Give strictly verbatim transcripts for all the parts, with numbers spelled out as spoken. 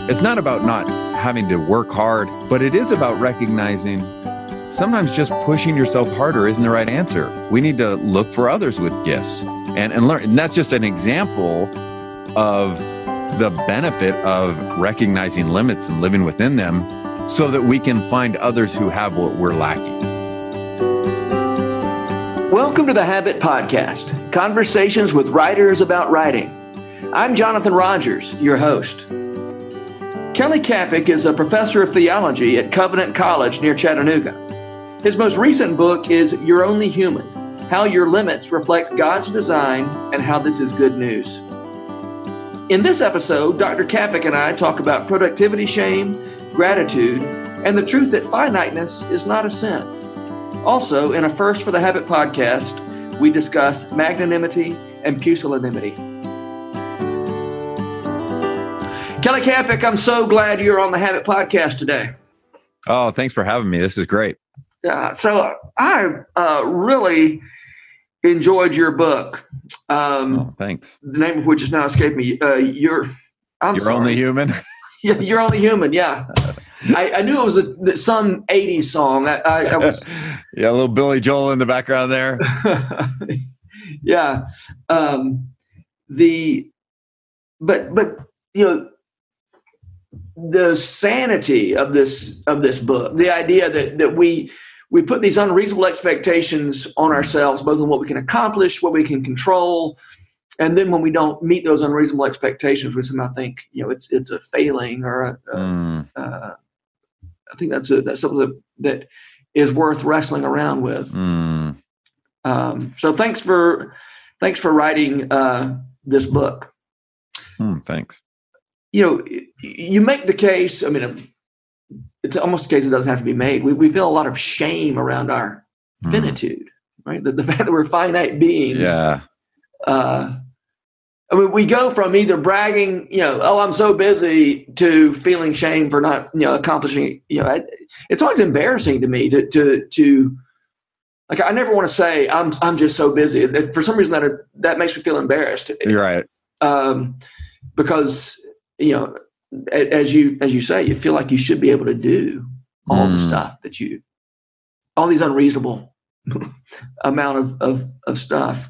It's not about not having to work hard, but it is about recognizing sometimes just pushing yourself harder isn't the right answer. We need to look for others with gifts and, and learn. And that's just an example of the benefit of recognizing limits and living within them so that we can find others who have what we're lacking. Welcome to the Habit Podcast, conversations with writers about writing. I'm Jonathan Rogers, your host. Kelly Kapic is a professor of theology at Covenant College near Chattanooga. His most recent book is You're Only Human: How Your Limits Reflect God's Design and How This is Good News. In this episode, Doctor Kapic and I talk about productivity shame, gratitude, and the truth that finiteness is not a sin. Also, in a first for the Habit Podcast, we discuss magnanimity and pusillanimity. Kelly Kapic, I'm so glad you're on the Habit Podcast today. Oh, thanks for having me. This is great. Yeah, so I uh, really enjoyed your book. Um, oh, thanks. The name of which is now escaped me. Uh, you're, I'm You're sorry. Only Human. Yeah, You're Only Human. Yeah, I, I knew it was a, some eighties song. I, I, I was. Yeah, a little Billy Joel in the background there. yeah, um, the, but but you know. The sanity of this of this book, the idea that that we we put these unreasonable expectations on ourselves, both in what we can accomplish, what we can control, and then when we don't meet those unreasonable expectations, we somehow think, you know, it's it's a failing or a, a, mm. uh, I think that's a, that's something that, that is worth wrestling around with. Mm. Um, so thanks for thanks for writing uh, this book. Mm, thanks. You know, you make the case, I mean, it's almost a case that doesn't have to be made. We we feel a lot of shame around our mm. finitude, right? The, the fact that we're finite beings. Yeah. Uh, I mean, we go from either bragging, you know, oh, I'm so busy, to feeling shame for not, you know, accomplishing, you know, I, it's always embarrassing to me to, to, to, like, I never want to say I'm, I'm just so busy. For some reason that, that makes me feel embarrassed. You're right. Um, because, you know, as you as you say, you feel like you should be able to do all mm. the stuff that you, all these unreasonable amount of of, of stuff,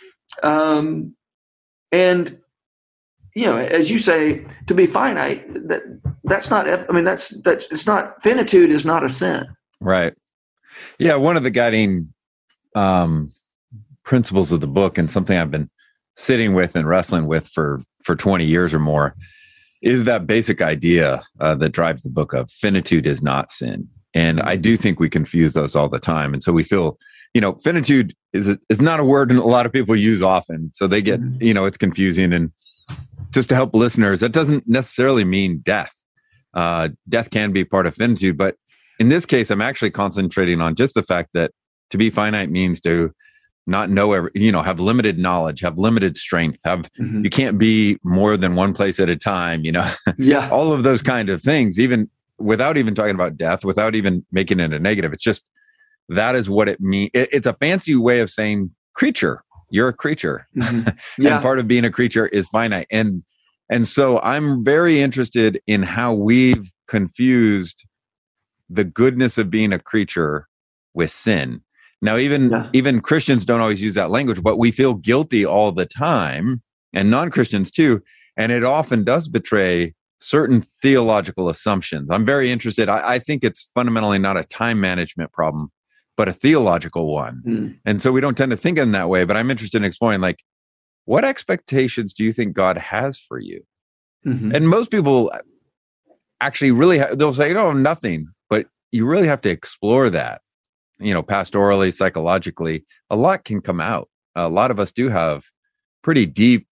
um, and you know, as you say, to be finite, that that's not. I mean, that's that's it's not. Finitude is not a sin, right? Yeah, one of the guiding um, principles of the book, and something I've been sitting with and wrestling with for for twenty years or more, is that basic idea uh, that drives the book of finitude is not sin. And I do think we confuse those all the time. And so we feel, you know, finitude is is not a word a lot of people use often. So they get, you know, it's confusing. And just to help listeners, that doesn't necessarily mean death. Uh, death can be part of finitude. But in this case, I'm actually concentrating on just the fact that to be finite means to not know every, you know, have limited knowledge, have limited strength, have, mm-hmm. you can't be more than one place at a time, you know, yeah, all of those kind of things, even without even talking about death, without even making it a negative. It's just, that is what it means. It, it's a fancy way of saying creature. You're a creature. Mm-hmm. Yeah. And part of being a creature is finite. And, and so I'm very interested in how we've confused the goodness of being a creature with sin. Now, even yeah. even Christians don't always use that language, but we feel guilty all the time, and non-Christians too. And it often does betray certain theological assumptions. I'm very interested. I, I think it's fundamentally not a time management problem, but a theological one. Mm. And so we don't tend to think in that way. But I'm interested in exploring, like, what expectations do you think God has for you? Mm-hmm. And most people actually really, ha- they'll say, no, nothing. But you really have to explore that. You know, pastorally, psychologically, a lot can come out. A lot of us do have pretty deep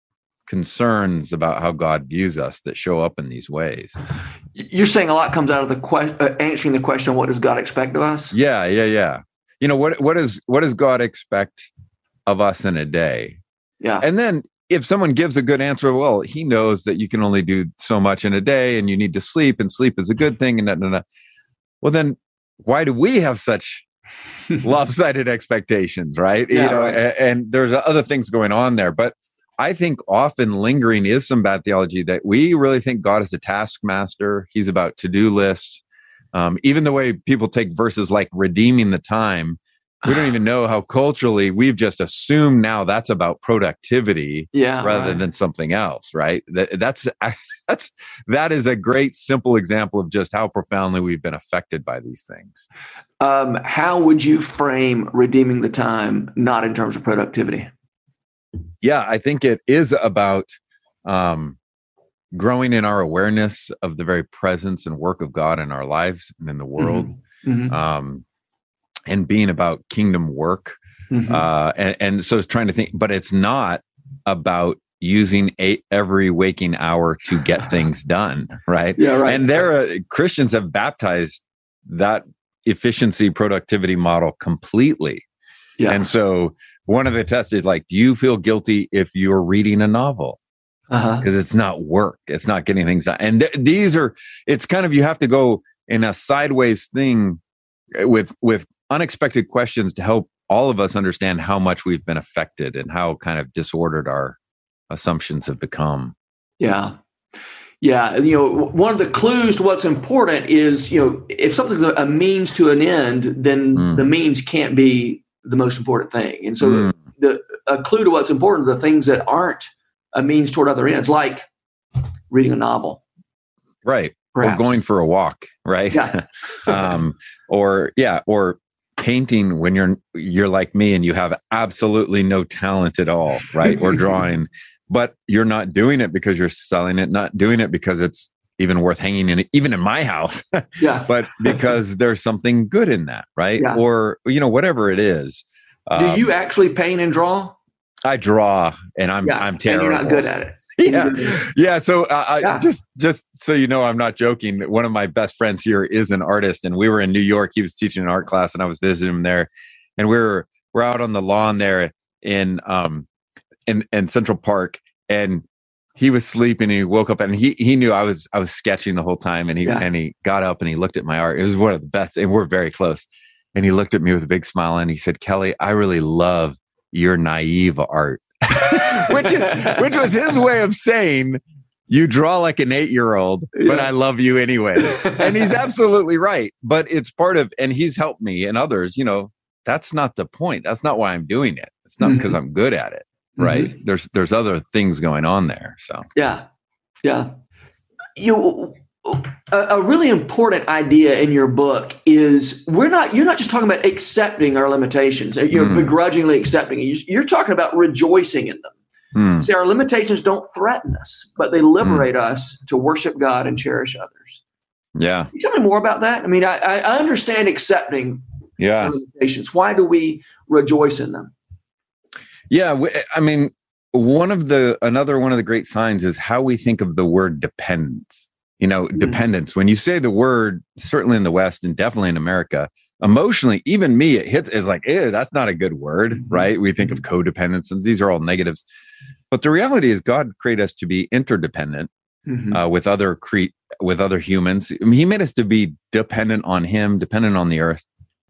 concerns about how God views us that show up in these ways. You're saying a lot comes out of the que- uh, answering the question, what does God expect of us? Yeah, yeah, yeah. You know, what what is what does God expect of us in a day? Yeah. And then if someone gives a good answer, well, he knows that you can only do so much in a day and you need to sleep, and sleep is a good thing, and that, and that. Well, then why do we have such lopsided expectations, right? Yeah, you know, right. and, and there's other things going on there. But I think often lingering is some bad theology that we really think God is a taskmaster. He's about to-do lists. Um, even the way people take verses like redeeming the time, we don't even know how culturally we've just assumed now that's about productivity yeah, rather right. than something else, right? That, that's that's that is a great simple example of just how profoundly we've been affected by these things. Um, how would you frame redeeming the time, not in terms of productivity? Yeah, I think it is about um, growing in our awareness of the very presence and work of God in our lives and in the world. Mm-hmm. Mm-hmm. Um, and being about kingdom work. Mm-hmm. Uh, and, and so trying to think, but it's not about using a, every waking hour to get things done, right? Yeah, right. And there, uh, Christians have baptized that efficiency productivity model completely. Yeah. And so one of the tests is like, do you feel guilty if you're reading a novel? Because uh-huh. it's not work. It's not getting things done. And th- these are, it's kind of, you have to go in a sideways thing with with unexpected questions to help all of us understand how much we've been affected and how kind of disordered our assumptions have become. Yeah. Yeah. You know, one of the clues to what's important is, you know, if something's a means to an end, then mm. the means can't be the most important thing. And so mm. the a clue to what's important are the things that aren't a means toward other ends, like reading a novel. Right. Perhaps. Or going for a walk, right? Yeah. um, or yeah, or painting when you're you're like me and you have absolutely no talent at all, right? Or drawing, but you're not doing it because you're selling it, not doing it because it's even worth hanging in, even in my house. Yeah. But because there's something good in that, right? Yeah. Or you know, whatever it is. Do um, you actually paint and draw? I draw, and I'm yeah. I'm terrible. And you're not good at it. Yeah, yeah. So uh, yeah. I, just just so you know, I'm not joking. One of my best friends here is an artist, and we were in New York. He was teaching an art class, and I was visiting him there. And we were we're out on the lawn there in um in in Central Park, and he was sleeping. And he woke up, and he he knew I was I was sketching the whole time. And he yeah. and he got up and he looked at my art. It was one of the best, and we're very close. And he looked at me with a big smile, and he said, "Kelly, I really love your naive art." which is which was his way of saying you draw like an eight-year-old, yeah. but I love you anyway. And he's absolutely right. But it's part of, and he's helped me and others, you know, that's not the point. That's not why I'm doing it. It's not mm-hmm. because I'm good at it. Right. Mm-hmm. There's there's other things going on there. So yeah. Yeah. You a, a really important idea in your book is we're not, you're not just talking about accepting our limitations, you're mm. begrudgingly accepting it. You're talking about rejoicing in them. Mm. See, our limitations don't threaten us, but they liberate mm. us to worship God and cherish others. Yeah. Can you tell me more about that? I mean, I, I understand accepting yeah. our limitations. Why do we rejoice in them? Yeah. I mean, one of the, another one of the great signs is how we think of the word dependence. You know, mm-hmm. dependence. When you say the word, certainly in the West and definitely in America, emotionally, even me, it hits is like, ew, that's not a good word, mm-hmm. right? We think of codependence, and these are all negatives. But the reality is, God created us to be interdependent mm-hmm. uh, with other cre- with other humans. I mean, He made us to be dependent on Him, dependent on the earth.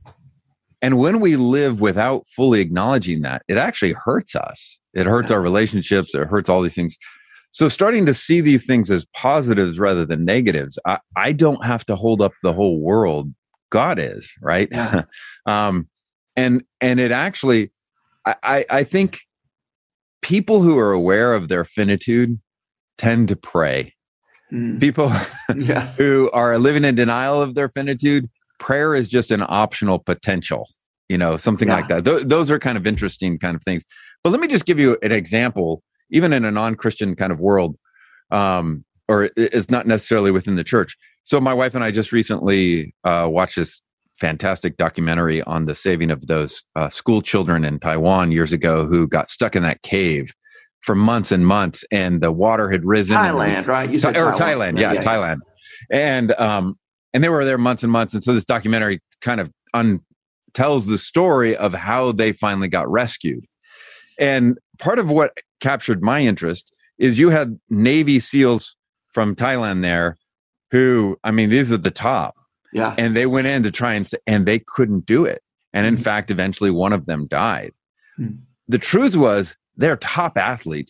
And when we live without fully acknowledging that, it actually hurts us. It hurts our relationships. It hurts all these things. So starting to see these things as positives rather than negatives, I, I don't have to hold up the whole world. God is, right? Yeah. um, and and it actually, I, I think people who are aware of their finitude tend to pray. Mm. People yeah. who are living in denial of their finitude, prayer is just an optional potential, you know, something yeah. like that. Th- those are kind of interesting kind of things. But let me just give you an example. Even in a non-Christian kind of world, um, or it's not necessarily within the church. So my wife and I just recently uh, watched this fantastic documentary on the saving of those uh, school children in Taiwan years ago who got stuck in that cave for months and months, and the water had risen. Thailand, was, right? You said or Thailand, Thailand yeah, yeah, Thailand. Yeah. And um, and they were there months and months. And so this documentary kind of un- tells the story of how they finally got rescued. And part of what captured my interest is you had Navy SEALs from Thailand there who, I mean, these are the top. Yeah. And they went in to try and, and they couldn't do it. And in mm-hmm. fact, eventually one of them died. Mm-hmm. The truth was they're top athletes,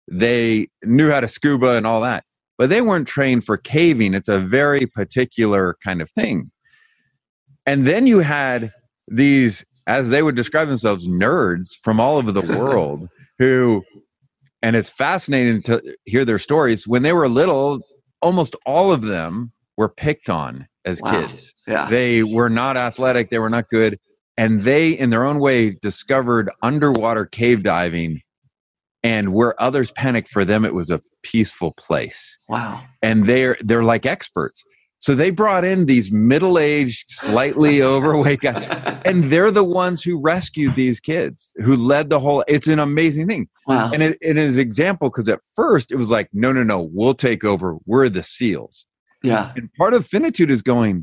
they knew how to scuba and all that, but they weren't trained for caving. It's a very particular kind of thing. And then you had these, as they would describe themselves, nerds from all over the world who, and it's fascinating to hear their stories. When they were little, almost all of them were picked on as wow. kids. Yeah. They were not athletic. They were not good. And they, in their own way, discovered underwater cave diving. And where others panicked, for them, it was a peaceful place. Wow. And they're they're like experts. So they brought in these middle-aged, slightly overweight guys, and they're the ones who rescued these kids, who led the whole. It's an amazing thing. Wow. And it, it is an example, because at first it was like, no, no, no, we'll take over. We're the SEALs. Yeah. And part of finitude is going,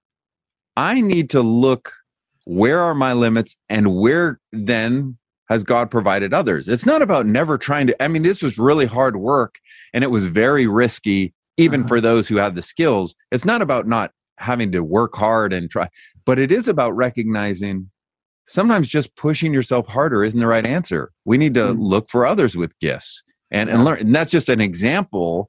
I need to look, where are my limits, and where then has God provided others? It's not about never trying to, I mean, this was really hard work, and it was very risky, even uh-huh. for those who had the skills. It's not about not having to work hard and try, but it is about recognizing sometimes just pushing yourself harder isn't the right answer. We need to mm-hmm. look for others with gifts and, yeah. and learn. And that's just an example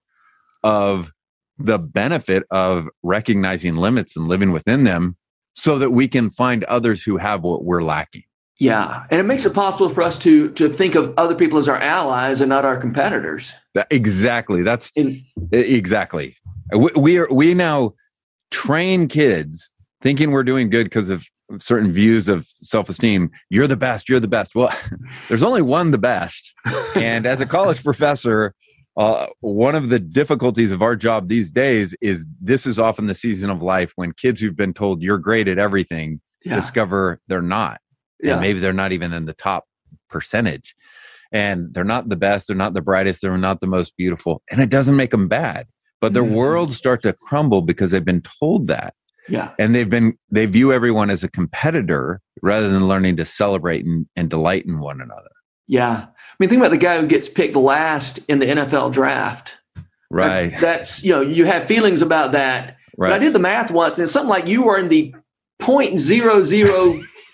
of the benefit of recognizing limits and living within them, so that we can find others who have what we're lacking. Yeah. And it makes it possible for us to to think of other people as our allies and not our competitors. That, exactly. That's In, exactly. We, we are, we now train kids thinking we're doing good because of certain views of self-esteem. You're the best. You're the best. Well, there's only one the best. And as a college professor, uh, one of the difficulties of our job these days is this is often the season of life when kids who've been told you're great at everything yeah. discover they're not. Yeah. And maybe they're not even in the top percentage. And they're not the best. They're not the brightest. They're not the most beautiful. And it doesn't make them bad. But their mm-hmm. worlds start to crumble because they've been told that. Yeah. And they've been, they view everyone as a competitor rather than learning to celebrate and, and delight in one another. Yeah. I mean, think about the guy who gets picked last in the N F L draft. Right. That, that's, you know, you have feelings about that. Right. But I did the math once, and it's something like you were in the zero point zero zero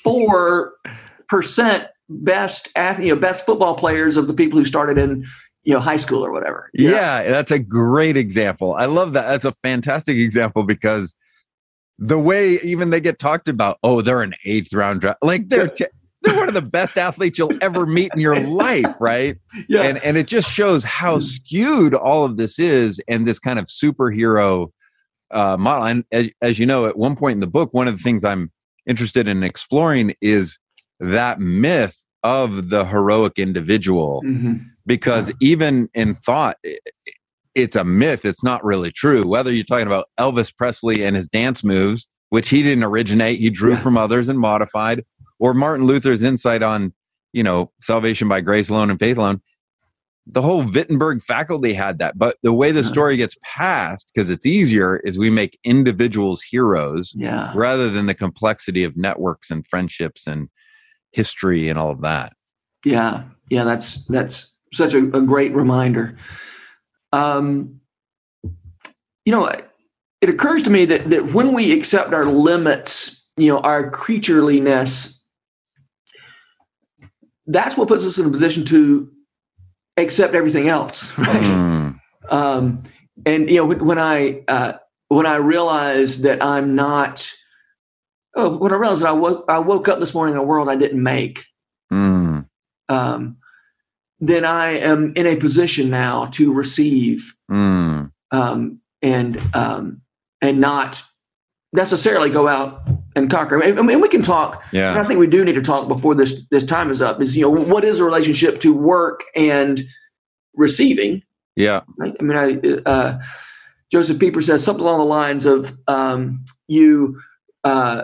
four percent best athlete, you know, best football players of the people who started in, you know, high school or whatever. Yeah. yeah, that's a great example. I love that. That's a fantastic example, because the way even they get talked about, oh, they're an eighth round draft, like they're t- they're one of the best athletes you'll ever meet in your life, right? Yeah, and and it just shows how skewed all of this is, and this kind of superhero uh, model. And as, as you know, at one point in the book, one of the things I'm interested in exploring is that myth of the heroic individual, mm-hmm. because yeah. even in thought, it's a myth. It's not really true. Whether you're talking about Elvis Presley and his dance moves, which he didn't originate, he drew yeah. from others and modified, or Martin Luther's insight on, you know, salvation by grace alone and faith alone. The whole Wittenberg faculty had that. But the way the story gets passed, because it's easier, is we make individuals heroes yeah. rather than the complexity of networks and friendships and history and all of that. Yeah. Yeah. That's, that's such a, a great reminder. Um, you know, it occurs to me that, that when we accept our limits, you know, our creatureliness, that's what puts us in a position to accept everything else, right? Mm. Um, and you know, when, when I uh, when I realized that I'm not, oh, when I realized that I woke I woke up this morning in a world I didn't make, mm. um, then I am in a position now to receive mm. um, and um, and not necessarily go out and conquer. I mean, we can talk. Yeah. And I think we do need to talk before this this time is up. Is you know what is the relationship to work and receiving? Yeah. Right? I mean, I uh, Joseph Pieper says something along the lines of um, you. Uh,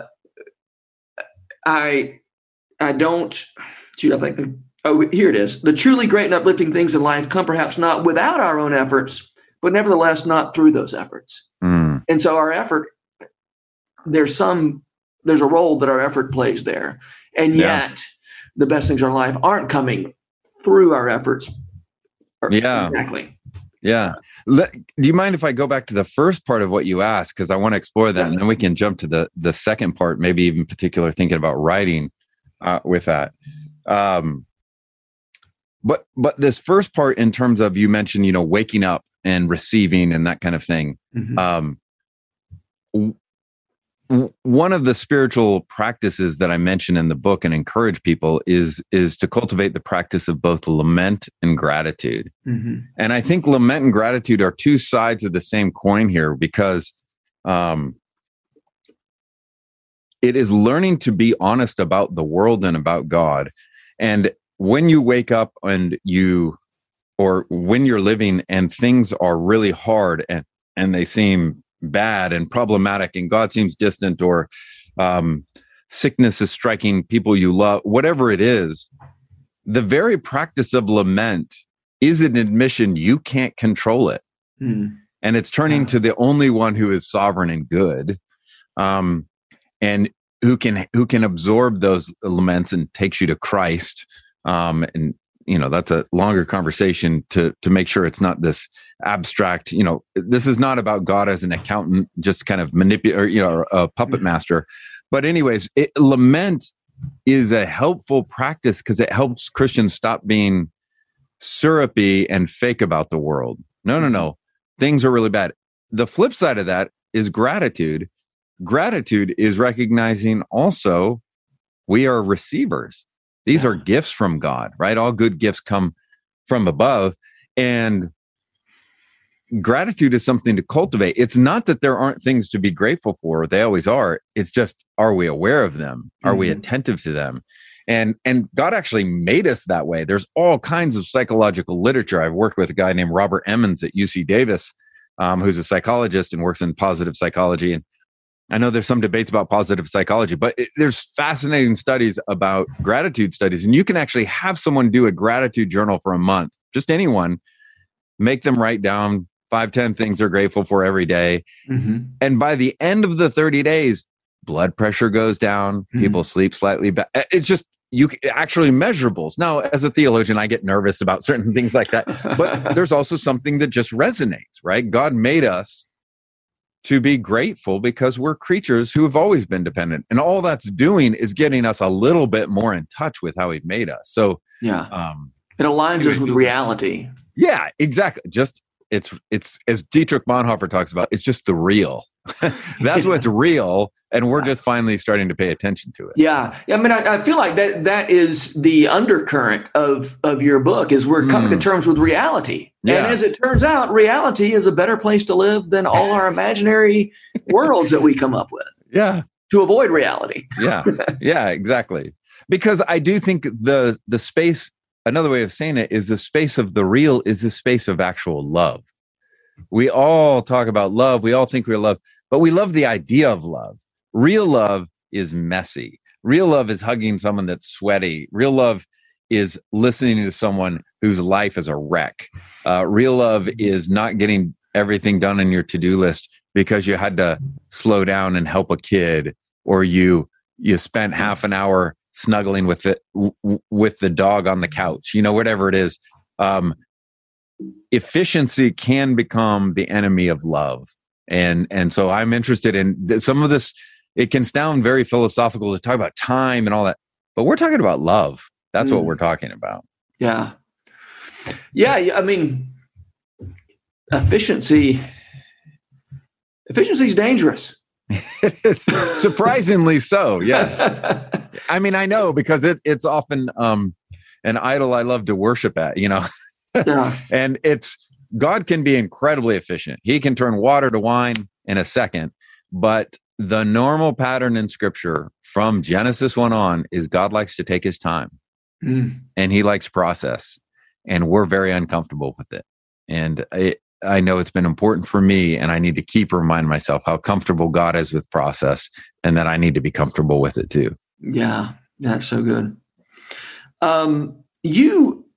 I I don't shoot. I think oh here it is. The truly great and uplifting things in life come perhaps not without our own efforts, but nevertheless not through those efforts. Mm. And so our effort, there's some. There's a role that our effort plays there. And yet yeah. the best things in our life aren't coming through our efforts. Yeah. Exactly. Yeah. Let, do you mind if I go back to the first part of what you asked? Because I want to explore that. Yeah. And then we can jump to the, the second part, maybe even particular thinking about writing uh, with that. Um, but but this first part, in terms of, you mentioned, you know, waking up and receiving and that kind of thing. Mm-hmm. Um, w- one of the spiritual practices that I mention in the book and encourage people is is to cultivate the practice of both lament and gratitude. Mm-hmm. And I think lament and gratitude are two sides of the same coin here, because um, it is learning to be honest about the world and about God. And when you wake up and you, or when you're living and things are really hard and, and they seem bad and problematic and God seems distant, or um, sickness is striking people you love, whatever it is, the very practice of lament is an admission you can't control it. Mm. And it's turning yeah. to the only one who is sovereign and good. Um, and who can who can absorb those laments and takes you to Christ. Um, and, you know, that's a longer conversation to to make sure it's not this abstract, you know, this is not about God as an accountant, just kind of manipulate, or, you know, a puppet master. But anyways, it, lament is a helpful practice because it helps Christians stop being syrupy and fake about the world. No, no, no. Things are really bad. The flip side of that is gratitude. Gratitude is recognizing also we are receivers. These yeah. are gifts from God, right? All good gifts come from above. And gratitude is something to cultivate. It's not that there aren't things to be grateful for. They always are. It's just, are we aware of them? Are mm-hmm. we attentive to them? And and God actually made us that way. There's all kinds of psychological literature. I've worked with a guy named Robert Emmons at U C Davis, um, who's a psychologist and works in positive psychology. And I know there's some debates about positive psychology, but it, there's fascinating studies about gratitude studies. And you can actually have someone do a gratitude journal for a month, just anyone, make them write down five, ten things they're grateful for every day. Mm-hmm. And by the end of the thirty days, blood pressure goes down, mm-hmm. people sleep slightly better. It's just, you actually measurables. Now, as a theologian, I get nervous about certain things like that, but there's also something that just resonates, right? God made us to be grateful because we're creatures who have always been dependent. And all that's doing is getting us a little bit more in touch with how he made us. So yeah, um, it aligns us with reality. Yeah, exactly. Just it's, it's as Dietrich Bonhoeffer talks about, it's just the real. That's what's real. And we're just finally starting to pay attention to it. Yeah. I mean, I, I feel like that that is the undercurrent of, of your book, is we're coming mm. to terms with reality. Yeah. And as it turns out, reality is a better place to live than all our imaginary worlds that we come up with. Yeah. To avoid reality. Yeah. Yeah, exactly. Because I do think the the space, another way of saying it is the space of the real is the space of actual love. We all talk about love. We all think we love, but we love the idea of love. Real love is messy. Real love is hugging someone that's sweaty. Real love is listening to someone whose life is a wreck. Uh, real love is not getting everything done on your to-do list because you had to slow down and help a kid, or you you spent half an hour snuggling with it w- with the dog on the couch. You know, whatever it is. Um, efficiency can become the enemy of love. And, and so I'm interested in th- some of this. It can sound very philosophical to talk about time and all that, but we're talking about love. That's mm. what we're talking about. Yeah. Yeah. I mean, efficiency, efficiency is dangerous. It is surprisingly so. Yes. I mean, I know, because it, it's often um, an idol I love to worship at, you know. Yeah. And it's, God can be incredibly efficient. He can turn water to wine in a second. But the normal pattern in Scripture from Genesis one on is God likes to take his time mm. and he likes process. And we're very uncomfortable with it. And it, I know it's been important for me, and I need to keep reminding myself how comfortable God is with process, and that I need to be comfortable with it too. Yeah, that's so good. Um, you,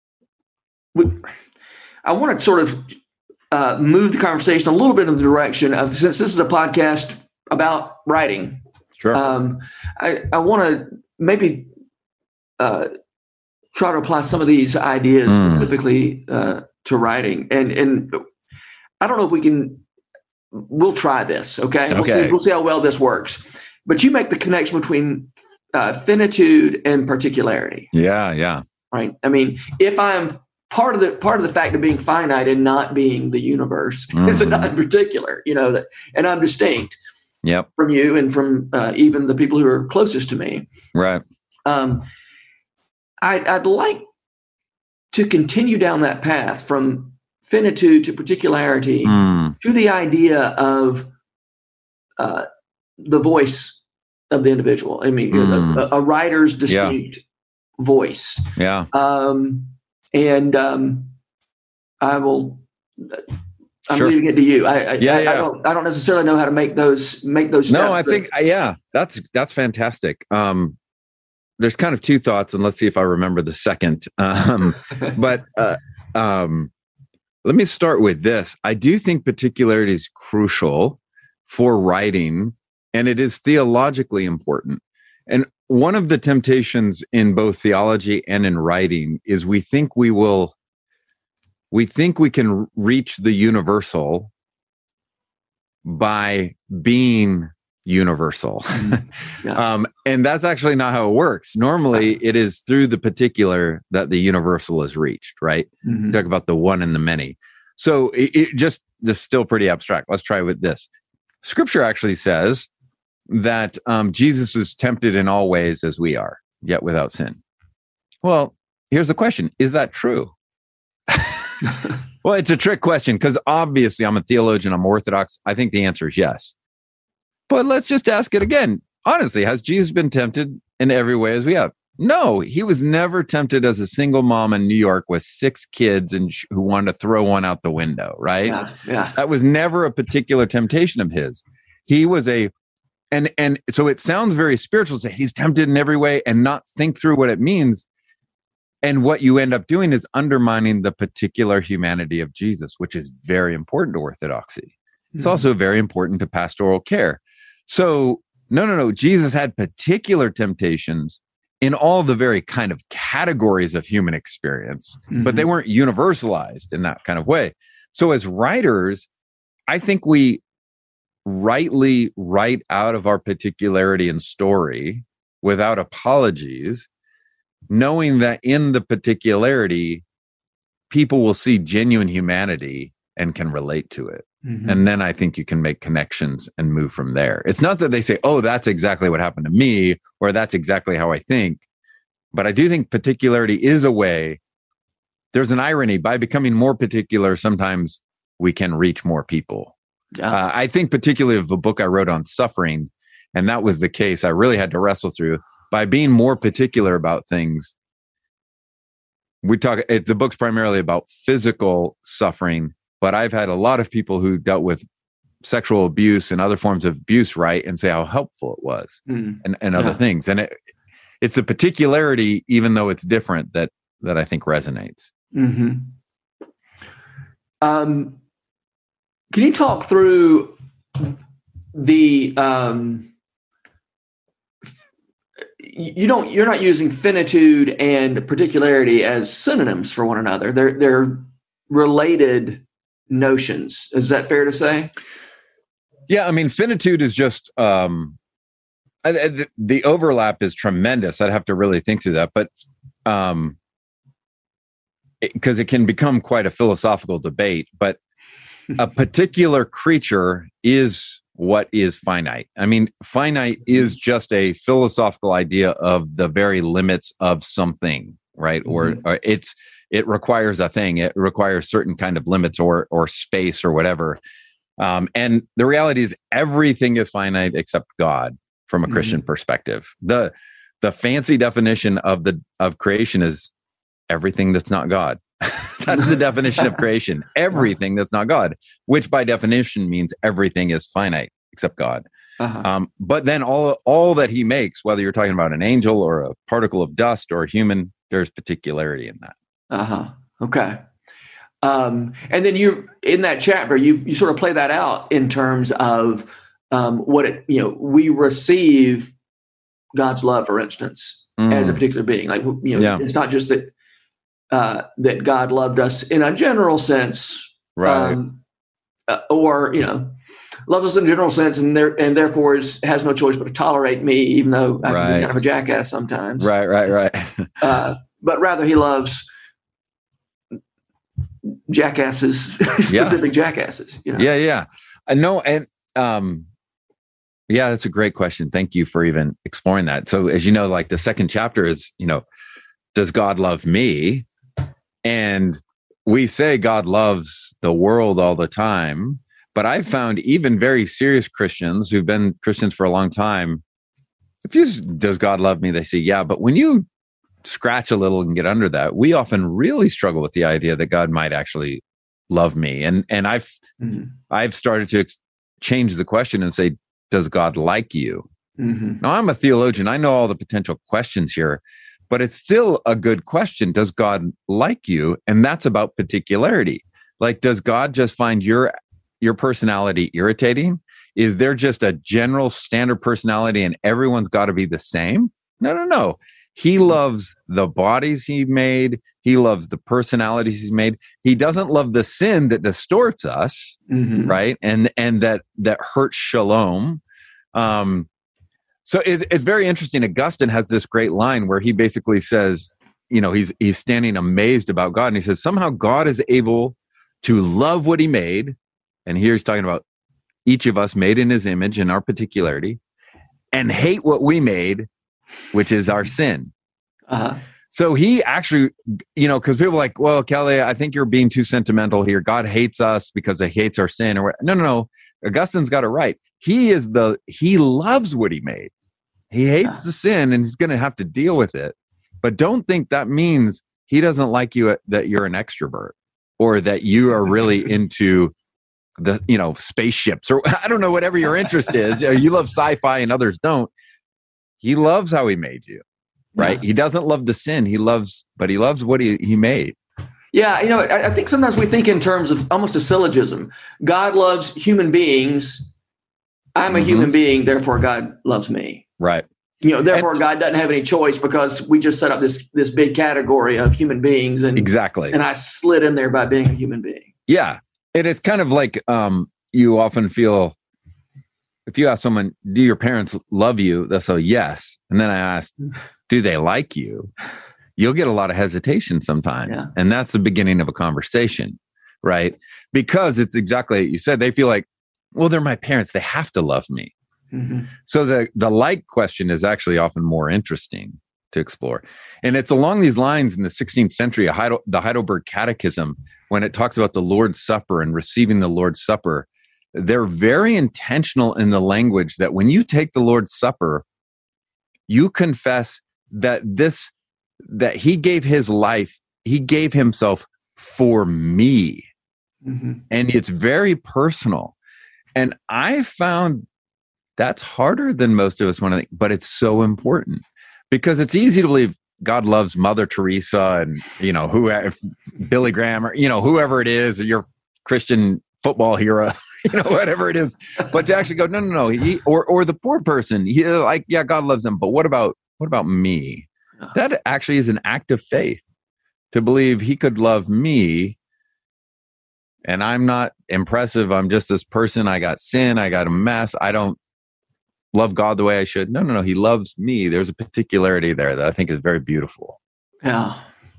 I want to sort of uh, move the conversation a little bit in the direction of, since this is a podcast about writing, sure. um, I, I want to maybe uh, try to apply some of these ideas mm. specifically uh, to writing. And and I don't know if we can, we'll try this, okay? okay. We'll see, we'll see how well this works. But you make the connection between uh, finitude and particularity. Yeah, yeah. right? I mean, if I'm part of the part of the fact of being finite and not being the universe mm-hmm. is not in particular, you know, that, and I'm distinct yep. from you and from uh, even the people who are closest to me. Right. Um, I, I'd like to continue down that path from finitude to particularity mm. to the idea of uh, the voice of the individual. I mean, mm. a, a writer's distinct yeah. voice. Yeah. Um, and um, I will. I'm sure. leaving it to you. I, I, yeah, I, yeah. I don't. I don't necessarily know how to make those make those steps. No, I think yeah, that's that's fantastic. Um, there's kind of two thoughts, and let's see if I remember the second. Um, but uh, um, let me start with this. I do think particularity is crucial for writing, and it is theologically important. And one of the temptations in both theology and in writing is we think we will, we think we can reach the universal by being universal. Yeah. um, and that's actually not how it works. Normally, it is through the particular that the universal is reached, right? Mm-hmm. Talk about the one and the many. So it, it just, this is still pretty abstract. Let's try with this. Scripture actually says that um, Jesus is tempted in all ways as we are, yet without sin. Well, here's the question. Is that true? Well, it's a trick question because obviously I'm a theologian, I'm Orthodox. I think the answer is yes. But let's just ask it again. Honestly, has Jesus been tempted in every way as we have? No, he was never tempted as a single mom in New York with six kids and sh- who wanted to throw one out the window, right? Yeah, yeah. That was never a particular temptation of his. He was a, and and so it sounds very spiritual to say he's tempted in every way and not think through what it means. And what you end up doing is undermining the particular humanity of Jesus, which is very important to orthodoxy. It's mm-hmm. also very important to pastoral care. So, no, no, no. Jesus had particular temptations in all the very kind of categories of human experience, mm-hmm. but they weren't universalized in that kind of way. So as writers, I think we rightly write out of our particularity and story without apologies, knowing that in the particularity, people will see genuine humanity and can relate to it. Mm-hmm. And then I think you can make connections and move from there. It's not that they say, oh, that's exactly what happened to me, or that's exactly how I think. But I do think particularity is a way. There's an irony. By becoming more particular, sometimes we can reach more people. Yeah. Uh, I think particularly of a book I wrote on suffering, and that was the case I really had to wrestle through. By being more particular about things, we talk, it, the book's primarily about physical suffering, but I've had a lot of people who dealt with sexual abuse and other forms of abuse write and say how helpful it was mm. and, and other yeah. things. And it, it's the particularity, even though it's different, that that I think resonates. Mm-hmm. Um, can you talk through the... Um, You don't. You're not using finitude and particularity as synonyms for one another. They're they're related notions. Is that fair to say? Yeah, I mean, finitude is just um, the, the overlap is tremendous. I'd have to really think through that, but um, because it, it can become quite a philosophical debate. But a particular creature is what is finite. I mean, finite is just a philosophical idea of the very limits of something, right? Mm-hmm. Or, or it's it requires a thing. It requires certain kind of limits or or space or whatever. Um, and the reality is, everything is finite except God from a mm-hmm. Christian perspective. The the fancy definition of the of creation is everything that's not God. That's the definition of creation. Everything that's not God, which by definition means everything is finite except God. Uh-huh. Um, but then all all that he makes, whether you're talking about an angel or a particle of dust or a human, there's particularity in that. Uh-huh. Okay. Um, and then you, in that chapter, you you sort of play that out in terms of um, what it, you know, we receive God's love, for instance, mm. as a particular being. Like, you know, yeah. it's not just that Uh, that God loved us in a general sense, right? Um, uh, or you know, loves us in a general sense, and there and therefore is, has no choice but to tolerate me, even though I can right. be kind of a jackass sometimes. Right, right, right. uh, but rather he loves jackasses, specific yeah. jackasses. You know? Yeah, yeah. I know, and um, yeah, that's a great question. Thank you for even exploring that. So, as you know, like the second chapter is, you know, does God love me? And we say God loves the world all the time, but I've found even very serious Christians who've been Christians for a long time, if you does God love me? They say, yeah. But when you scratch a little and get under that, we often really struggle with the idea that God might actually love me. And and I've mm-hmm. I've started to ex- change the question and say, does God like you? Mm-hmm. Now, I'm a theologian. I know all the potential questions here, but it's still a good question. Does God like you? And that's about particularity. Like, does God just find your your personality irritating? Is there just a general standard personality and everyone's got to be the same? No, no, no. He loves the bodies he made. He loves the personalities he's made. He doesn't love the sin that distorts us, mm-hmm. right? And and that that hurts shalom. Um, so it, it's very interesting. Augustine has this great line where he basically says, you know, he's he's standing amazed about God, and he says somehow God is able to love what he made, and here he's talking about each of us made in his image and our particularity, and hate what we made, which is our sin. Uh-huh. So he actually, you know, because people are like, well, Kelly, I think you're being too sentimental here. God hates us because he hates our sin. Or no, no, no. Augustine's got it right. He is the, he loves what he made. He hates uh-huh. the sin and he's going to have to deal with it. But don't think that means he doesn't like you, that you're an extrovert or that you are really into the, you know, spaceships or I don't know, whatever your interest is. You love sci-fi and others don't. He loves how he made you, right? Yeah. He doesn't love the sin. He loves, but he loves what he, he made. Yeah. You know, I, I think sometimes we think in terms of almost a syllogism. God loves human beings. I'm a mm-hmm. human being. Therefore, God loves me. Right. You know, therefore, and, God doesn't have any choice because we just set up this, this big category of human beings. And exactly. And I slid in there by being a human being. Yeah. And it's kind of like um, you often feel, if you ask someone, do your parents love you? They'll say yes. And then I ask, do they like you? You'll get a lot of hesitation sometimes. Yeah. And that's the beginning of a conversation, right? Because it's exactly what you said. They feel like, well, they're my parents. They have to love me. Mm-hmm. So the, the like question is actually often more interesting to explore. And it's along these lines in the sixteenth century, Heidel, the Heidelberg Catechism, when it talks about the Lord's Supper and receiving the Lord's Supper, they're very intentional in the language that when you take the Lord's Supper, you confess that this, that he gave his life, he gave himself for me. Mm-hmm. And it's very personal. And I found that's harder than most of us want to think, but it's so important because it's easy to believe God loves Mother Teresa and, you know, who, if Billy Graham or, you know, whoever it is, or your Christian football hero, you know, whatever it is, but to actually go, no, no, no, he, or, or the poor person, he, like, yeah, God loves them, but what about, what about me? That actually is an act of faith to believe he could love me. And I'm not impressive. I'm just this person. I got sin. I got a mess. I don't love God the way I should. No, no, no. He loves me. There's a particularity there that I think is very beautiful. Yeah.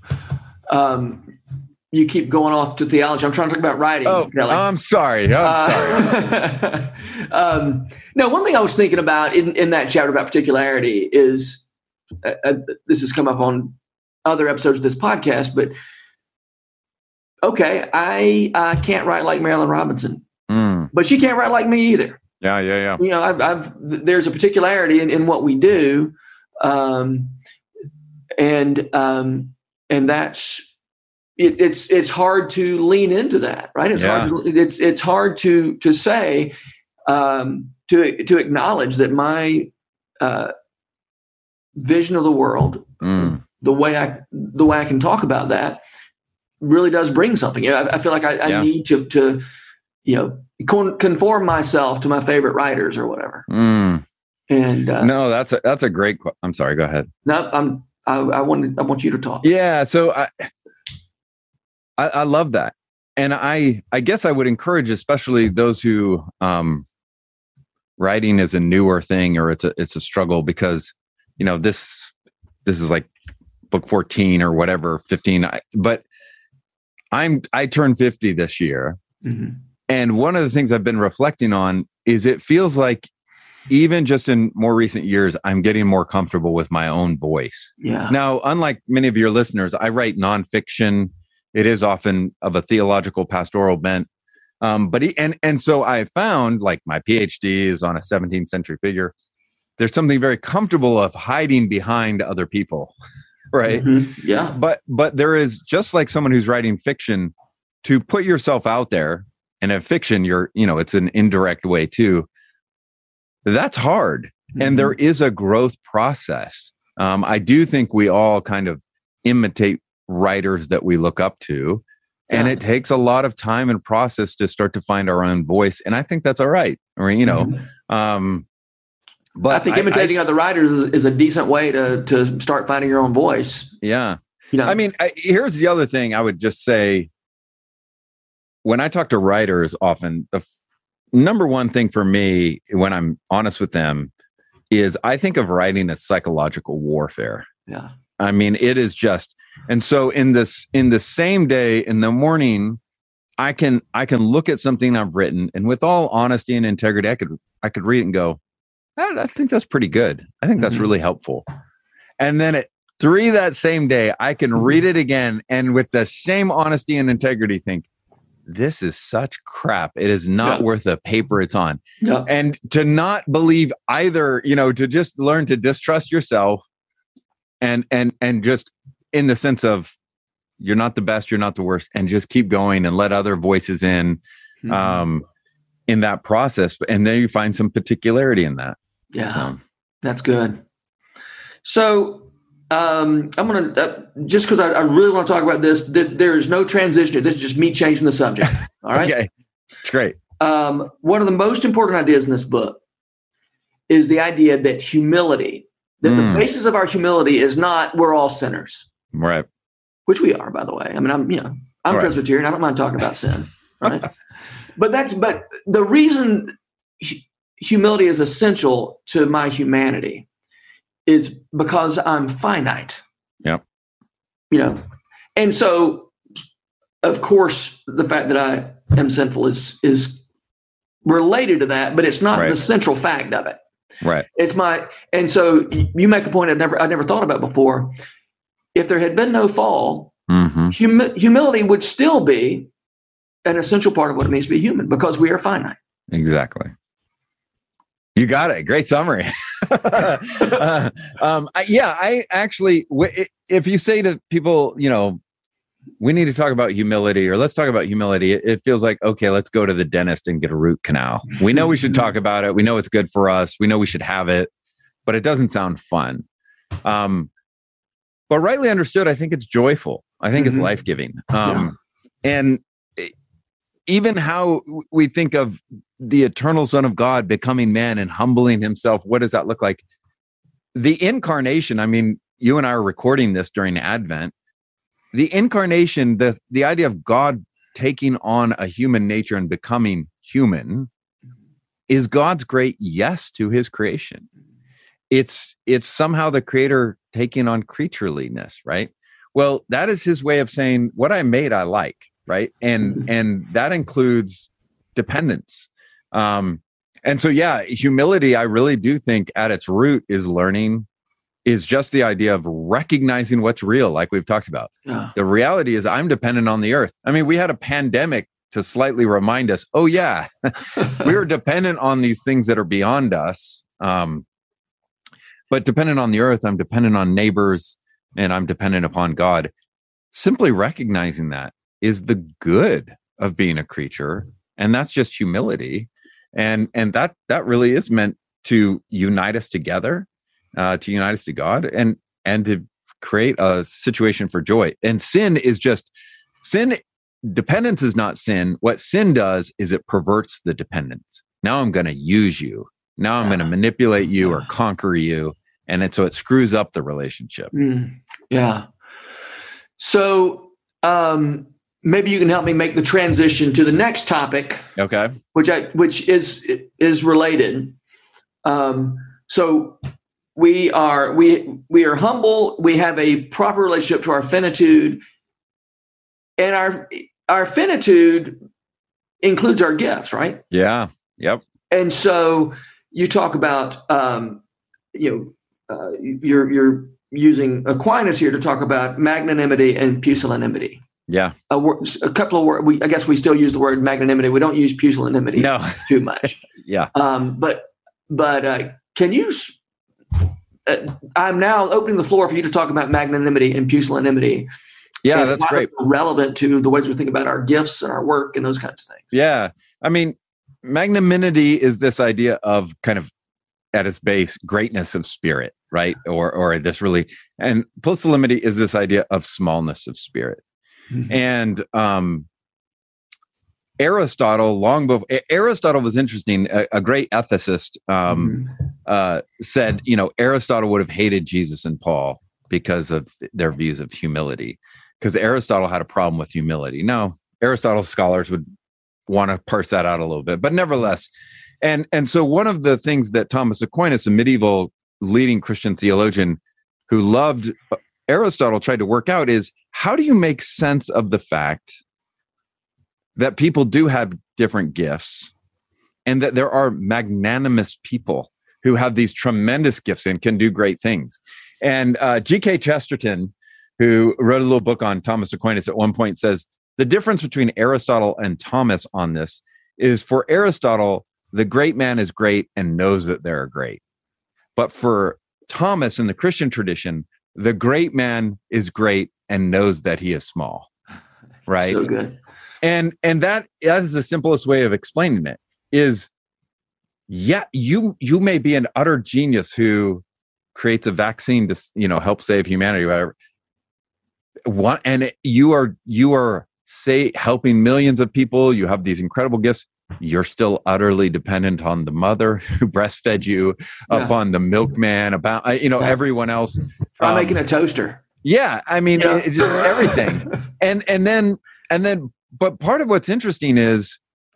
Um, you keep going off to theology. I'm trying to talk about writing. Oh, Kelly. I'm sorry. I'm uh, sorry. um, no, one thing I was thinking about in, in that chapter about particularity is, uh, uh, this has come up on other episodes of this podcast, but okay, I uh, can't write like Marilynne Robinson, mm. but she can't write like me either. Yeah, yeah, yeah. You know, I've, I've there's a particularity in, in what we do, um, and um, and that's it, it's it's hard to lean into that, right? It's yeah. hard. To, it's it's hard to to say um, to to acknowledge that my uh, vision of the world, mm. the way I the way I can talk about that, really does bring something. I, I feel like I, I yeah. need to to you know. conform myself to my favorite writers or whatever. Mm. And uh, no, that's a, that's a great, qu- I'm sorry, go ahead. No, I'm, I, I want I want you to talk. Yeah. So I, I, I love that. And I, I guess I would encourage, especially those who, um, writing is a newer thing or it's a, it's a struggle because, you know, this, this is like book fourteen or whatever, fifteen. But I'm I turned fifty this year. Mm-hmm. And one of the things I've been reflecting on is it feels like even just in more recent years, I'm getting more comfortable with my own voice. Yeah. Now, unlike many of your listeners, I write nonfiction. It is often of a theological pastoral bent. Um, but he, and and so I found, like, my PhD is on a seventeenth century figure. There's something very comfortable of hiding behind other people, right? Mm-hmm. Yeah. But but there is, just like someone who's writing fiction, to put yourself out there. And in fiction, you're, you know, it's an indirect way too. That's hard. Mm-hmm. And there is a growth process. Um, I do think we all kind of imitate writers that we look up to. Yeah. And it takes a lot of time and process to start to find our own voice. And I think that's all right. Or, you know, mm-hmm. um, but I think imitating I, I, other writers is, is a decent way to to start finding your own voice. Yeah. You know, I mean, I, here's the other thing I would just say. When I talk to writers, often the f- number one thing for me, when I'm honest with them, is I think of writing as psychological warfare. Yeah. I mean, it is just, and so in this, in the same day, in the morning, I can, I can look at something I've written, and with all honesty and integrity, I could, I could read it and go, I, I think that's pretty good. I think that's mm-hmm. really helpful. And then at three that same day, I can mm-hmm. read it again, and with the same honesty and integrity, think, this is such crap. It is not yeah. worth the paper it's on. Yeah. And to not believe either, you know, to just learn to distrust yourself and, and, and just in the sense of you're not the best, you're not the worst, and just keep going and let other voices in, mm-hmm. um, in that process. And then you find some particularity in that. Yeah, so. That's good. So, Um, I'm going to, uh, just because I, I really want to talk about this, th- there is no transition. This is just me changing the subject. All right. Okay. It's great. Um, one of the most important ideas in this book is the idea that humility, that mm. the basis of our humility is not we're all sinners. Right. Which we are, by the way. I mean, I'm, you know, I'm right. Presbyterian. I don't mind talking about sin. Right. But that's, but the reason hu- humility is essential to my humanity is because I'm finite. Yep. You know, and so, of course, the fact that I am sinful is is related to that, but it's not right. the central fact of it. Right. It's my, and so you make a point I've never I never thought about before. If there had been no fall, mm-hmm. humi- humility would still be an essential part of what it means to be human, because we are finite. Exactly. You got it. Great summary. uh, um, I, yeah, I actually, w- if you say to people, you know, we need to talk about humility, or let's talk about humility, it, it feels like, okay, let's go to the dentist and get a root canal. We know we should talk about it. We know it's good for us. We know we should have it, but it doesn't sound fun. Um, but rightly understood, I think it's joyful. I think mm-hmm. it's life-giving. Um, yeah. And even how we think of the eternal Son of God becoming man and humbling himself, what does that look like? The incarnation, I mean, you and I are recording this during Advent. The incarnation, the, the idea of God taking on a human nature and becoming human, is God's great yes to his creation. It's, it's somehow the creator taking on creatureliness, right? Well, that is his way of saying, what I made, I like, right? And, and that includes dependence. Um, and so, yeah, humility, I really do think at its root is learning, is just the idea of recognizing what's real, like we've talked about. Yeah. The reality is I'm dependent on the earth. I mean, we had a pandemic to slightly remind us, oh yeah, we're dependent on these things that are beyond us. Um, but dependent on the earth, I'm dependent on neighbors, and I'm dependent upon God. Simply recognizing that is the good of being a creature. And that's just humility. And, and that, that really is meant to unite us together, uh, to unite us to God, and, and to create a situation for joy. And sin is just sin. Dependence is not sin. What sin does is it perverts the dependence. Now I'm going to use you. Now I'm going to manipulate you or conquer you. And it, so it screws up the relationship. Mm, yeah. So um, maybe you can help me make the transition to the next topic. Okay. Which I which is is related. Um, so we are we we are humble. We have a proper relationship to our finitude, and our our finitude includes our gifts, right? Yeah. Yep. And so you talk about um, you know uh, you're you're using Aquinas here to talk about magnanimity and pusillanimity. Yeah. A, word, a couple of words. We I guess we still use the word magnanimity. We don't use pusillanimity no. too much. yeah. Um, but but uh, can you? Uh, I'm now opening the floor for you to talk about magnanimity and pusillanimity. Yeah, and that's great. Relevant to the ways we think about our gifts and our work and those kinds of things. Yeah. I mean, magnanimity is this idea of kind of at its base, greatness of spirit, right? Or or this really, and pusillanimity is this idea of smallness of spirit. Mm-hmm. And um, Aristotle, long before, Aristotle was interesting, a, a great ethicist um, mm-hmm. uh, said, you know, Aristotle would have hated Jesus and Paul because of their views of humility, because Aristotle had a problem with humility. Now, Aristotle's scholars would want to parse that out a little bit, but nevertheless. And, and so one of the things that Thomas Aquinas, a medieval leading Christian theologian who loved Aristotle, tried to work out is, how do you make sense of the fact that people do have different gifts and that there are magnanimous people who have these tremendous gifts and can do great things? And uh, G K Chesterton, who wrote a little book on Thomas Aquinas, at one point says, the difference between Aristotle and Thomas on this is, for Aristotle, the great man is great and knows that they're great. But for Thomas in the Christian tradition, the great man is great and knows that he is small. Right? So good. And and that, that is the simplest way of explaining it is, yeah, you you may be an utter genius who creates a vaccine to, you know, help save humanity, whatever. One, and it, you are you are say helping millions of people. You have these incredible gifts. You're still utterly dependent on the mother who breastfed you, yeah. upon the milkman, about you know yeah. everyone else. Try um, making a toaster. Yeah, I mean, yeah. It, just everything, and and then and then. But part of what's interesting is,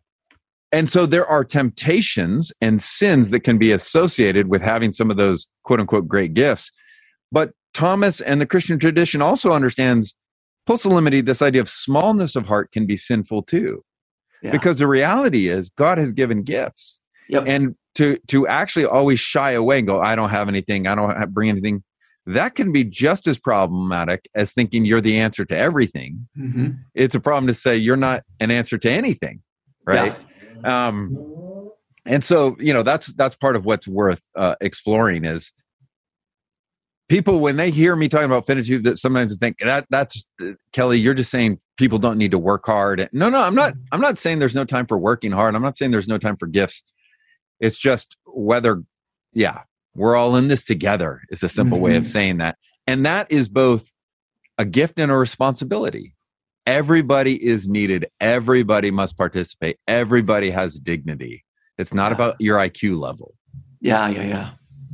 and so there are temptations and sins that can be associated with having some of those quote unquote great gifts. But Thomas and the Christian tradition also understands pusillanimity, this idea of smallness of heart, can be sinful too. Yeah. Because the reality is God has given gifts. Yep. And to to actually always shy away and go, I don't have anything, I don't have, bring anything, that can be just as problematic as thinking you're the answer to everything. Mm-hmm. It's a problem to say you're not an answer to anything, right? Yeah. Um, and so, you know, that's that's part of what's worth uh, exploring is people, when they hear me talking about finitude, that sometimes they think that that's uh, Kelly, you're just saying people don't need to work hard. No, no, I'm not. I'm not saying there's no time for working hard. I'm not saying there's no time for gifts. It's just whether, yeah. We're all in this together is a simple mm-hmm. way of saying that. And that is both a gift and a responsibility. Everybody is needed. Everybody must participate. Everybody has dignity. It's not yeah. about your I Q level. Yeah, yeah, yeah.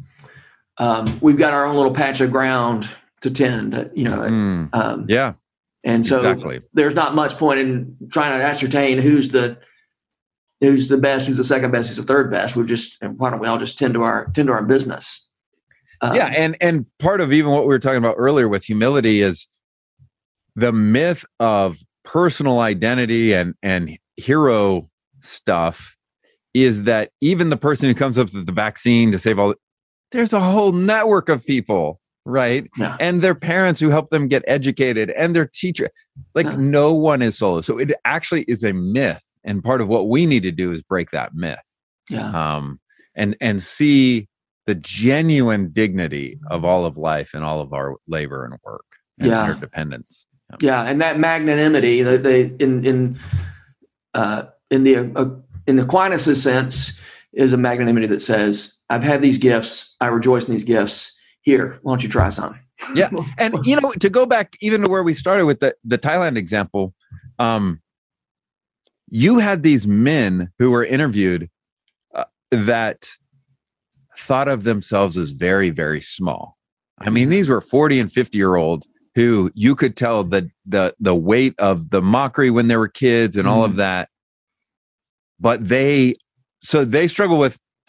Um, we've got our own little patch of ground to tend, you know. Mm. Um, yeah. And so exactly. There's not much point in trying to ascertain who's the Who's the best? Who's the second best? Who's the third best? We just why don't we all just tend to our tend to our business? Um, yeah, and and part of even what we were talking about earlier with humility is the myth of personal identity and and hero stuff. Is that even the person who comes up with the vaccine to save all? There's a whole network of people, right? Yeah. And their parents who help them get educated, and their teacher. Like yeah. no one is solo. So it actually is a myth. And part of what we need to do is break that myth, yeah. um, and and see the genuine dignity of all of life and all of our labor and work and yeah. interdependence. Yeah. yeah, and that magnanimity, the, the in in uh, in the uh, in Aquinas' sense, is a magnanimity that says, "I've had these gifts, I rejoice in these gifts. Here, why don't you try some?" Yeah, and you know, to go back even to where we started with the the Thailand example. Um, You had these men who were interviewed uh, that thought of themselves as very, very small. I mean, these were forty and fifty year olds who you could tell the the the weight of the mockery when they were kids and all mm. of that. But they, so they struggle with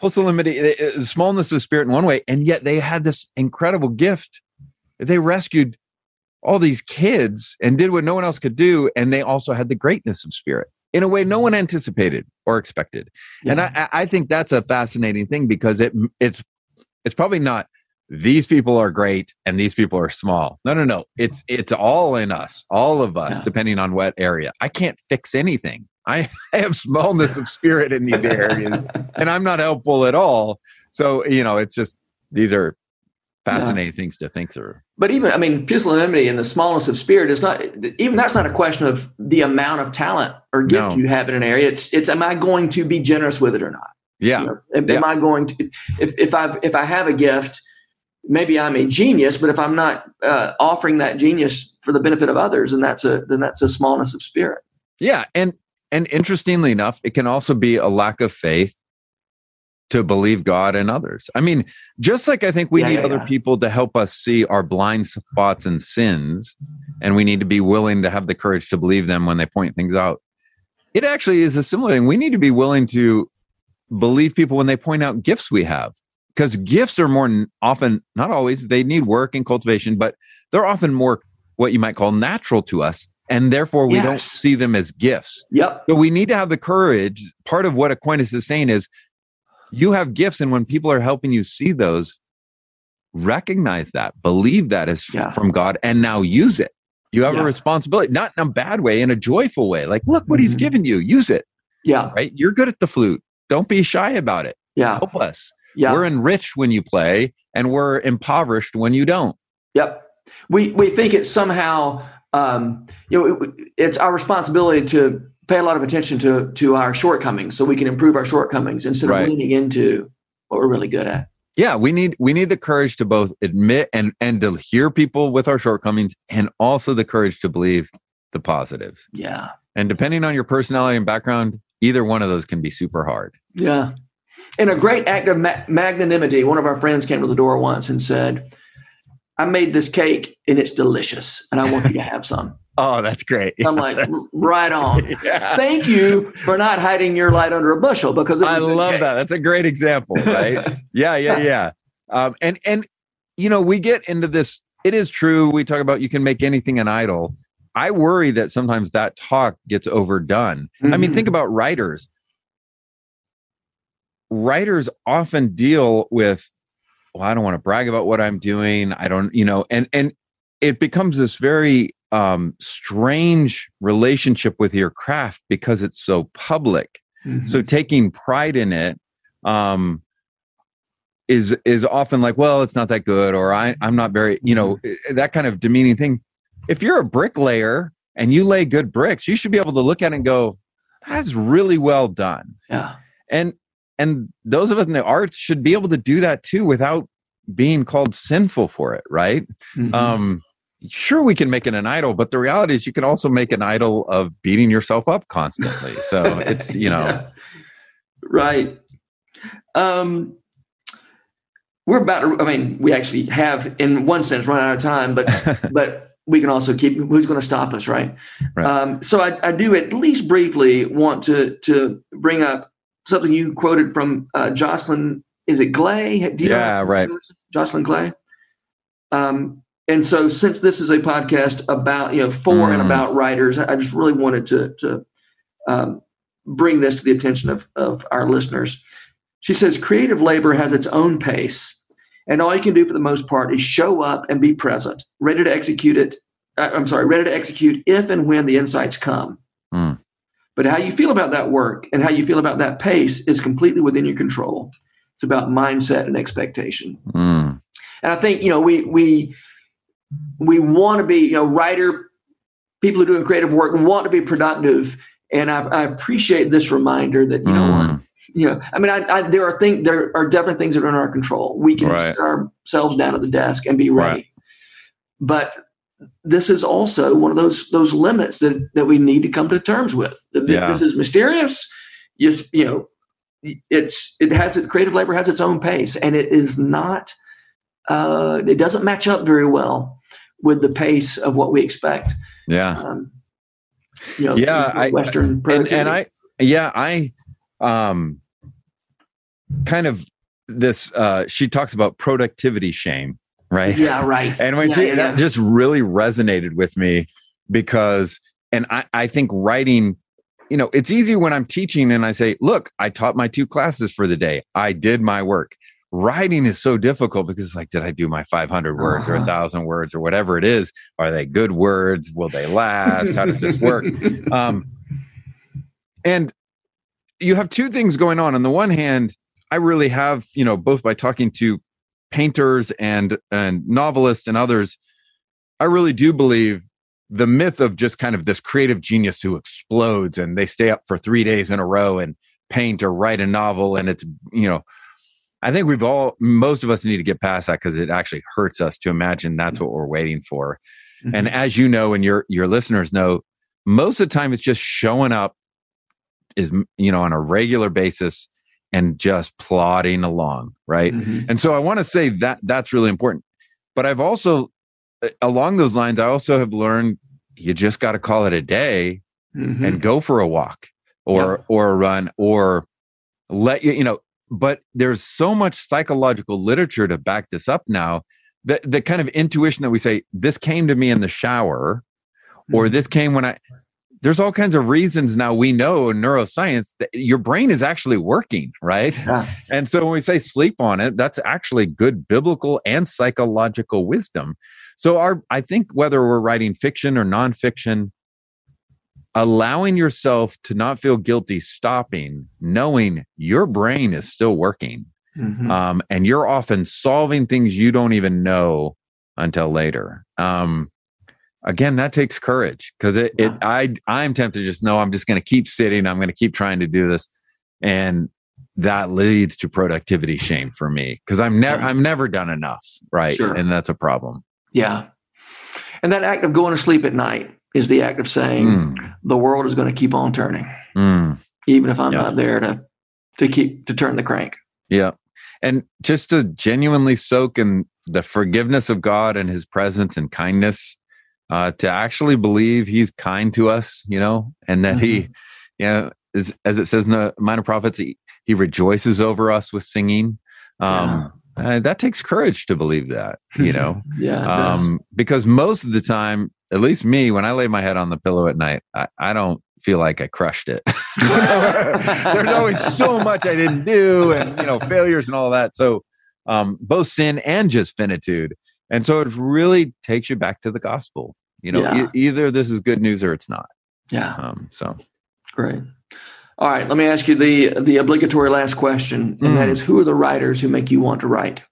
pusillanimity, uh, smallness of spirit in one way, and yet they had this incredible gift. They rescued all these kids and did what no one else could do, and they also had the greatness of spirit in a way no one anticipated or expected. Yeah. And I, I think that's a fascinating thing, because it it's it's probably not these people are great and these people are small. No, no, no. It's it's all in us, all of us, yeah. depending on what area. I can't fix anything. I have smallness of spirit in these areas, and I'm not helpful at all. So, you know, it's just, these are fascinating yeah. things to think through. But even, I mean, pusillanimity and the smallness of spirit is not, even that's not a question of the amount of talent or gift no. you have in an area. It's, it's, am I going to be generous with it or not? Yeah. You know, am, yeah. am I going to, if, if I've, if I have a gift, maybe I'm a genius, but if I'm not uh, offering that genius for the benefit of others, then that's a, then that's a smallness of spirit. Yeah. And, and interestingly enough, it can also be a lack of faith to believe God and others. I mean, just like I think we yeah, need yeah, other yeah. people to help us see our blind spots and sins, and we need to be willing to have the courage to believe them when they point things out. It actually is a similar thing. We need to be willing to believe people when they point out gifts we have, because gifts are more often, not always, they need work and cultivation, but they're often more what you might call natural to us. And therefore, we yes. don't see them as gifts. Yep. So we need to have the courage. Part of what Aquinas is saying is, you have gifts, and when people are helping you see those, recognize that, believe that is yeah. from God, and now use it. You have yeah. a responsibility, not in a bad way, in a joyful way. Like, look what mm-hmm. he's given you. Use it. Yeah. Right? You're good at the flute. Don't be shy about it. Yeah. Help us. Yeah. We're enriched when you play, and we're impoverished when you don't. Yep. We we think it's somehow, um, you know, it, it's our responsibility to pay a lot of attention to to our shortcomings, so we can improve our shortcomings instead of right. leaning into what we're really good at. Yeah, we need we need the courage to both admit and and to hear people with our shortcomings, and also the courage to believe the positives. Yeah. And depending on your personality and background, either one of those can be super hard. Yeah. In a great act of ma- magnanimity, one of our friends came to the door once and said, "I made this cake and it's delicious, and I want you to have some." Oh, that's great. I'm like, right on. Yeah. Thank you for not hiding your light under a bushel, because I love that. That's a great example, right? yeah, yeah, yeah. Um, and and you know, we get into this. It is true. We talk about you can make anything an idol. I worry that sometimes that talk gets overdone. Mm-hmm. I mean, think about writers. Writers often deal with, well, I don't want to brag about what I'm doing. I don't, you know, and and it becomes this very um, strange relationship with your craft because it's so public. Mm-hmm. So taking pride in it um, is is often like, well, it's not that good, or I, I'm not very, you know, that kind of demeaning thing. If you're a bricklayer and you lay good bricks, you should be able to look at it and go, that's really well done. Yeah. And and those of us in the arts should be able to do that too without being called sinful for it, right? Mm-hmm. Um, sure, we can make it an idol, but the reality is you can also make an idol of beating yourself up constantly. So it's, you know. Yeah. Right. Um, we're about to, I mean, we actually have, in one sense, run out of time, but but we can also keep, who's going to stop us, right? right. Um, so I, I do at least briefly want to to bring up something you quoted from uh, Jocelyn, is it Glay? Do you yeah, know right. Jocelyn Glay? Um, and so since this is a podcast about, you know, for mm. and about writers, I just really wanted to, to um, bring this to the attention of, of our listeners. She says, creative labor has its own pace, and all you can do for the most part is show up and be present, ready to execute it. Uh, I'm sorry, ready to execute if and when the insights come. Mm. But how you feel about that work and how you feel about that pace is completely within your control. It's about mindset and expectation. Mm. And I think, you know, we we we want to be, you know, writer, people who are doing creative work want to be productive. And I, I appreciate this reminder that, you mm. know what, you know, I mean, I, I, there are things, there are definitely things that are in our control. We can right. sit ourselves down at the desk and be ready. Right. But this is also one of those those limits that, that we need to come to terms with. Yeah. This is mysterious. Yes, you know, it's it has it. Creative labor has its own pace, and it is not. Uh, it doesn't match up very well with the pace of what we expect. Yeah. Um, you know, yeah. I, Western and, and I. Yeah. I. Um. kind of this, uh, she talks about productivity shame, right? Yeah, right. And when yeah, she, yeah, that yeah. just really resonated with me because, and I, I think writing, you know, it's easy when I'm teaching and I say, look, I taught my two classes for the day. I did my work. Writing is so difficult because it's like, did I do my five hundred words uh-huh. or a thousand words or whatever it is? Are they good words? Will they last? How does this work? Um, and you have two things going on. On the one hand, I really have, you know, both by talking to painters and, and novelists and others, I really do believe the myth of just kind of this creative genius who explodes and they stay up for three days in a row and paint or write a novel. And it's, you know, I think we've all, most of us need to get past that because it actually hurts us to imagine that's what we're waiting for. Mm-hmm. And as you know, and your, your listeners know, most of the time it's just showing up is, you know, on a regular basis and just plodding along. Right. Mm-hmm. And so I want to say that that's really important. But I've also, along those lines, I also have learned you just got to call it a day mm-hmm. and go for a walk or, yeah. or a run or let you, you know, but there's so much psychological literature to back this up now that the kind of intuition that we say, this came to me in the shower, or this came when I, there's all kinds of reasons now we know in neuroscience that your brain is actually working, right? Yeah. And so when we say sleep on it, that's actually good biblical and psychological wisdom. So our, I think whether we're writing fiction or nonfiction, allowing yourself to not feel guilty, stopping, knowing your brain is still working. Mm-hmm. Um, and you're often solving things you don't even know until later. Um, again, that takes courage because it, yeah. it, I, I'm tempted to just know I'm just going to keep sitting. I'm going to keep trying to do this. And that leads to productivity shame for me because I'm never, yeah. I'm never done enough. Right. Sure. And that's a problem. Yeah. And that act of going to sleep at night is the act of saying mm. the world is going to keep on turning, mm. even if I'm yeah. not there to to keep to turn the crank. Yeah, and just to genuinely soak in the forgiveness of God and His presence and kindness, uh, to actually believe He's kind to us, you know, and that mm-hmm. He, you know, is, as it says in the Minor Prophets, He, he rejoices over us with singing. Um, yeah. Uh, that takes courage to believe that, you know, yeah, um, because most of the time, at least me, when I lay my head on the pillow at night, I, I don't feel like I crushed it. There's always so much I didn't do and, you know, failures and all that. So um, both sin and just finitude. And so it really takes you back to the gospel. You know, yeah. e- either this is good news or it's not. Yeah. Um, so. Great. All right. Let me ask you the, the obligatory last question. And mm. that is, who are the writers who make you want to write?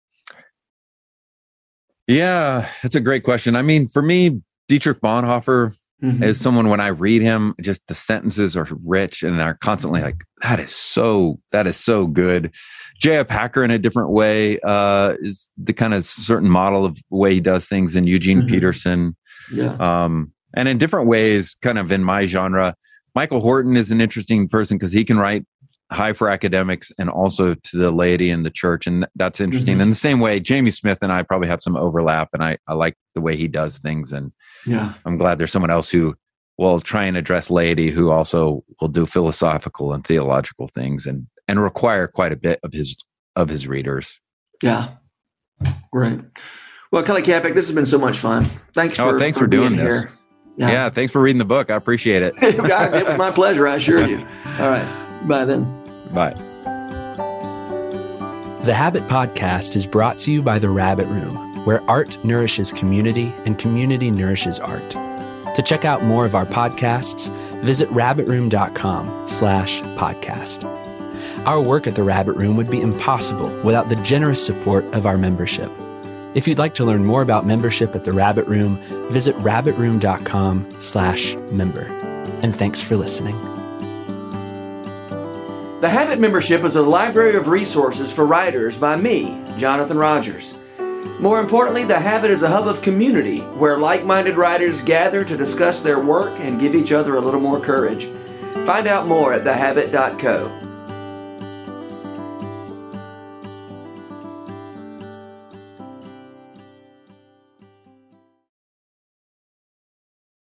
Yeah, that's a great question. I mean, for me, Dietrich Bonhoeffer mm-hmm. is someone, when I read him, just the sentences are rich and are constantly like, that is so, that is so good. J F Packer in a different way uh, is the kind of certain model of the way he does things, in Eugene mm-hmm. Peterson. Yeah. Um, and in different ways, kind of in my genre, Michael Horton is an interesting person because he can write high for academics and also to the laity and the church. And that's interesting. Mm-hmm. In the same way, Jamie Smith and I probably have some overlap, and I, I like the way he does things. And yeah, I'm glad there's someone else who will try and address laity, who also will do philosophical and theological things and, and require quite a bit of his, of his readers. Yeah. Great. Well, Kelly Kapic, this has been so much fun. Thanks for, oh, thanks for, for doing being this. Here. Yeah. yeah. Thanks for reading the book. I appreciate it. It was my pleasure. I assure you. All right. Bye then. Bye. The Habit Podcast is brought to you by The Rabbit Room, where art nourishes community and community nourishes art. To check out more of our podcasts, visit rabbitroom.com slash podcast. Our work at The Rabbit Room would be impossible without the generous support of our membership. If you'd like to learn more about membership at The Rabbit Room, visit rabbitroom.com slash member. And thanks for listening. The Habit Membership is a library of resources for writers by me, Jonathan Rogers. More importantly, The Habit is a hub of community where like-minded writers gather to discuss their work and give each other a little more courage. Find out more at the habit dot co.